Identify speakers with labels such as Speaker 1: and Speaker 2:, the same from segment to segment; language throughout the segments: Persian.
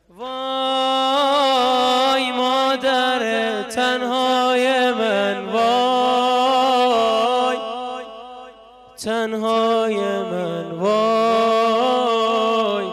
Speaker 1: وای مادر تنهای من، وای تنهای من، وای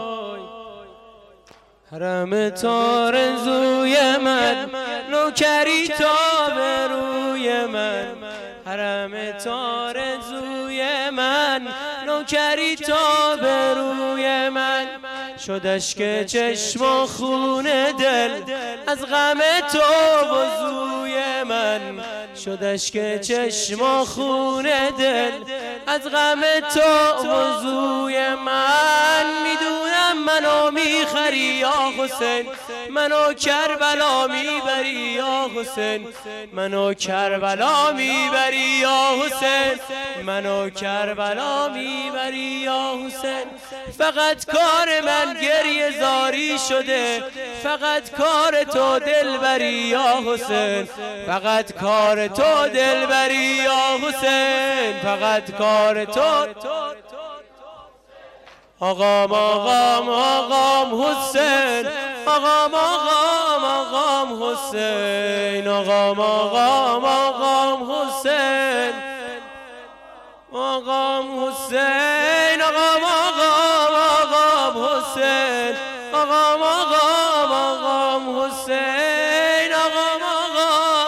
Speaker 1: حرم تارزوی من، نوکری تا به روی من، حرم تارزوی من، نوکری تا به روی من. شدش که چشم و خون دل از غم تو وضوی من، شدش که چشم و خون دل از غم تو وضوی من. میدونم منو میخری یا حسین، منو کربلا میبری یا حسین، منو کربلا میبری یا حسین، منو کربلا میبری یا حسین. فقط کار من گریه زاری شده، فقط کار تو دلبری یا حسین، فقط کار تو دلبری یا حسین، فقط کار تو. آقام آقام آقام حسین، آقام آقام آقام حسین، آقام آقام آقام حسین، آقام حسین، آقام آقام آقام حسین، آقام آقام آقام حسین، آقام آقام.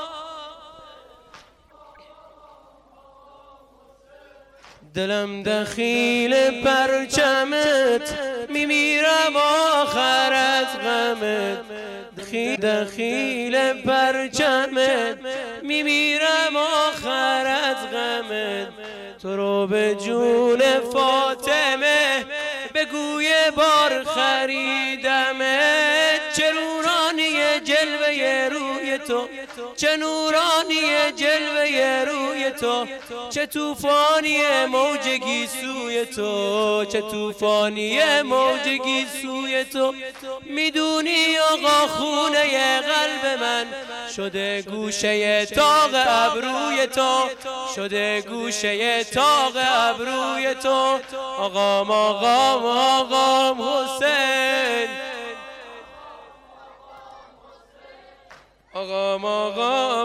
Speaker 1: دلم دخیل پرچمت، میمیرم آخر از غمت، دخیل پرچمت، میمیرم آخر از غمت. تو رو به جون فاطمه بگوی بار خریدمت. چه نورانی جلوه روی تو، چه نورانی جلوه روی تو، چه طوفانی موج گیسوی تو، چه طوفانی موج گیسوی تو. میدونی آقا خونه قلب من شده گوشه طاق ابروی تو، شده گوشه طاق ابروی تو. آقام آقام آقام حسین، آقام آقام.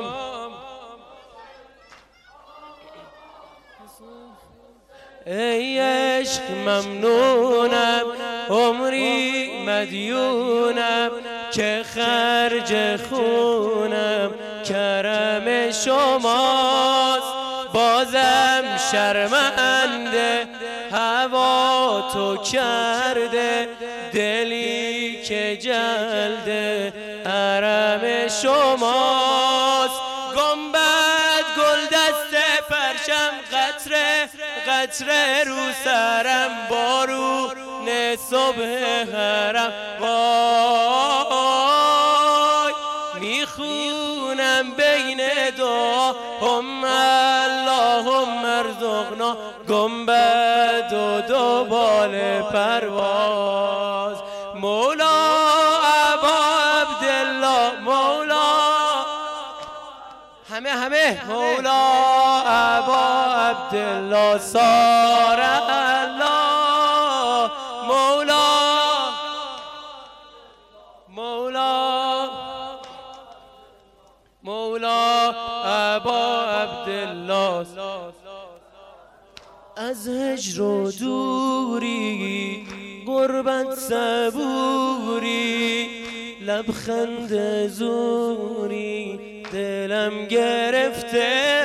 Speaker 1: ای عشق ممنونم، عمری مدیونم، که خرج خونم کرم شماست. بازم شرمنده هوا تو کرده، دلی که جلده حرم شماست. گنبد گل دست پرچم، قطره قطره رو سرم، بارون صبح حرم. وای میخونم بین دعا هم اللهم ارزقنا گنبد و دوبال پرواز. مولا ابا عبدالله، مولا همه مولا ابا عبدالله سار الله، مولا مولا مولا ابا عبدالله. از هجر و دوری غربت صبوری، لبخند زوری دلم گرفته.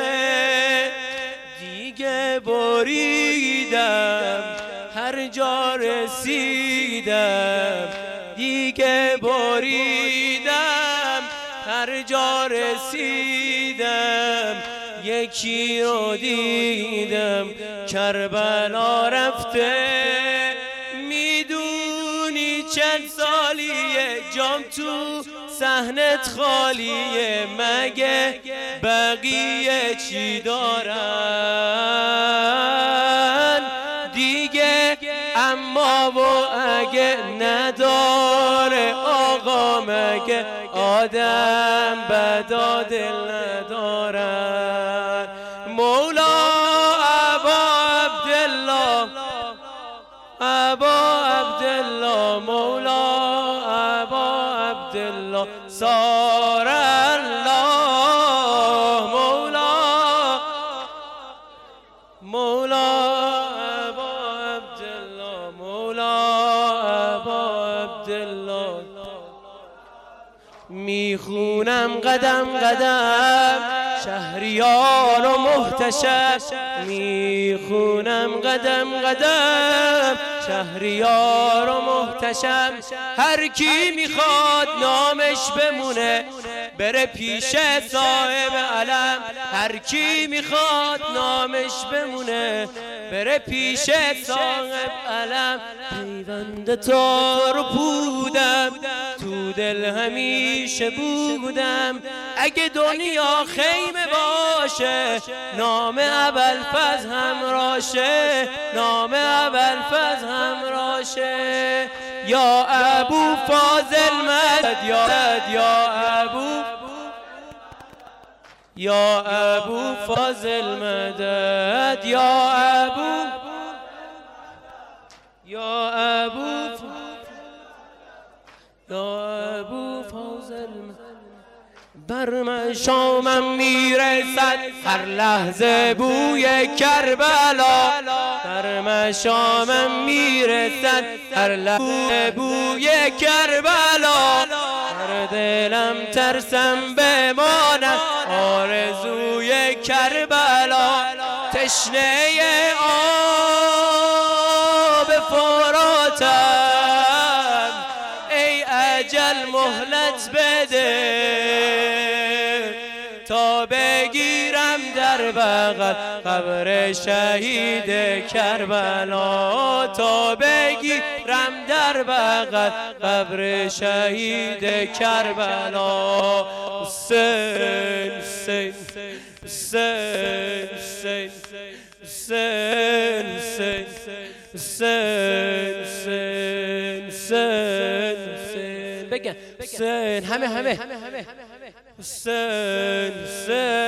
Speaker 1: دیگه بریدم هر جا رسیدم، دیگه بریدم هر جا رسیدم. یکی رو دیدم کربلا رفته. میدونی چند سالیه جام تو صحنت خالیه، مگه بقیه چی دارن دیگه؟ اما و اگه نداره آقا، مگه آدم بدا دل ندارن. مولا ابا عبدالله، ابا عبدالله، مولا عبدالله صار الله مولا ابا عبدالله مولا ابا عبدالله میخونم قدم قدم شهریار و محتشم میخونم قدم قدم شهریار و محتشم هر کی میخواد نامش بمونه بره پیش صاحب علم هر کی میخواد نامش بمونه بره پیش صاحب علم پیوند تار و پودم تو دل همیشه بودم اگه دنیا خیمه باشه نام ابوالفضل همراشه نام ابوالفضل همراشه یا ابو فاضل مدد یا ابو فاضل مدد یا ابو فاضل بر مشامم میرسد هر لحظه بوی کربلا بر مشامم میرسد هر لحظه بوی کربلا در دلم ترسم بماند آرزوی کربلا تشنه آب فراتم ای اجل مهلت بده تا بگیرم در بغل قبر شهید کربلا تا بگیرم در بغل قبر شهید کربلا حسین حسین حسین حسین حسین حسین حسین حسین حسین بگن حسین همه حسین حسین